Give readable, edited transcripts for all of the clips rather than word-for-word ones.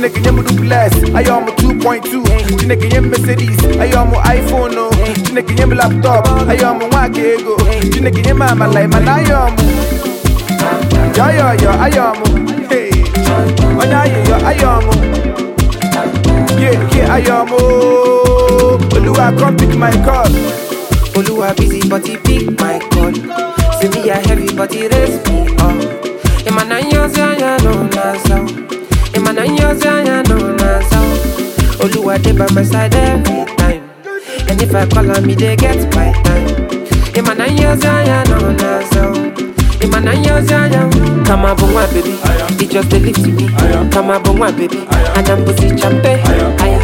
Chineke nyem duplex, I am 2.2. Chineke nyem Mercedes, I am iPhone no. Chineke nyem laptop, I am Wakego. Chineke nyem mama like man I am. Yo, I am. Hey, Onya yo, I am. Yeah, I am. Oluwa come pick my call. Oluwa busy but he pick my call. Say me a heavy but he raise me up. Emana nyoza ya no nazo. Emana nyoza ya no nazo. Oluwa dey by my side every time. And if I call on me they get my time. Emana nyoza ya no nazo. Emana nyoza ya. Come on bongwa baby. It just dey lift me. Come on bongwa baby. And I'm busy champe. Higher.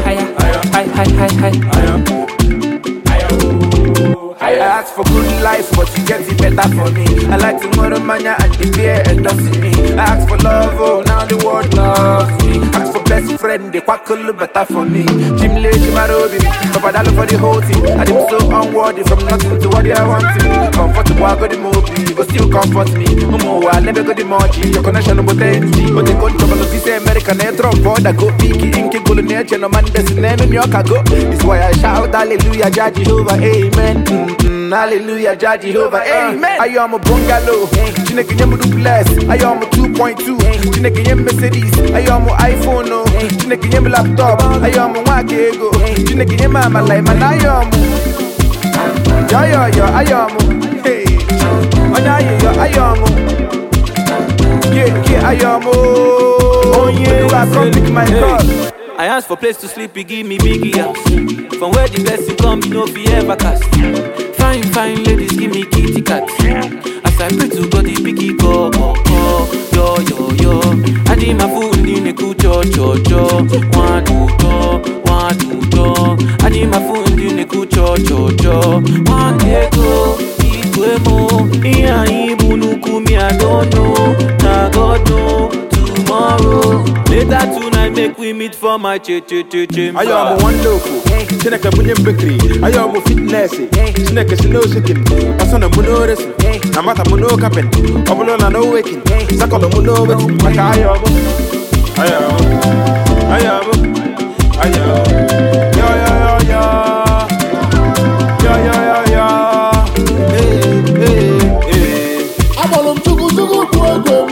I ask for good life, but you get it better for me. I like tomorrow mania and the beer endorsing me. I ask for love, oh, now the world loves me. Ask for best friend, they quack a little better for me. Jim Lee, Jimarobi, Papa Dalo for the whole team. I am so unworthy from nothing to what they are wanting. Comfortable, I got the movie, but still comfort me. Momo, I never got the mochi. Your connection about energy, but they can't trouble to say American air drop board. I go peaky, inky, go nature, no man, there's name in your cargo. It's why I shout, hallelujah, Jah Jehovah, amen. Hallelujah, Jah Jehovah, amen. I am a bungalow, Chineke nyem duplex, I am 2.2. Chineke nyem Mercedes, I am iPhone no. Chineke nyem laptop, I am Wakego. Chineke nyem mama like man I am. Yo, I am. Hey, Onya yo, I am. Yeah, I am. Oh yeah, I come pick my call. I asked for place to sleep, he give me biggie house. From where the blessing come, you know fi ever cast. Fine ladies, give me kitty cat. As I pray to God, the biggie go, yo. I did my food in the good cho. One, two, I did my food in the good cho. One day go, Ikwemo. Iya ibunuku me, I don't know. Na God know. Tomorrow, later tonight, make we meet for my che. I am wonderful. Chineke bunye bakery. I am fitness. Chineke sino shaking. Asana muno resi. Namata muno kapen. Obulo na no waking. Sakolo muno weti. Maka I am. Yo. Hey. I'm all chugu program.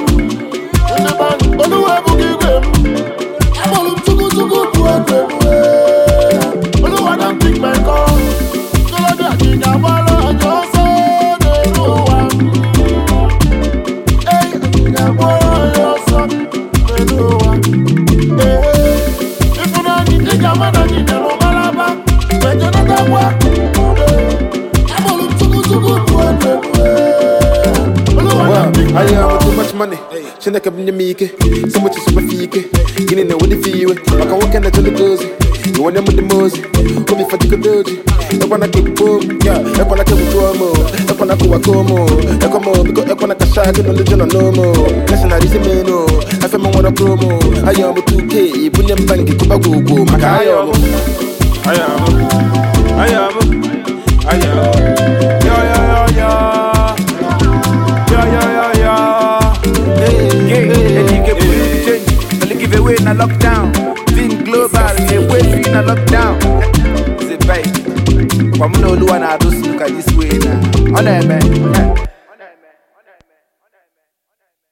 I have too much money. Chineke bunye mike. So much is super fike. Gini na wadi fiwe. Waka waka na jolly gozi. You want them with the mosey. Obi fatiko doji. Ekwana kipo. Yeah. Ekwana kibutuomo. Ekwana kuwakomo. Ekomo. Biko ekwana kashaki. No lejono no mo. Listen I reason me no. I feel me wanna promo. I am 2K. Bunye mbangi kuba gugu. Maka I am. Yo. Give away in a lockdown. Being global, away in a lockdown. Say bye. From no one I do look at this way now. On there, man.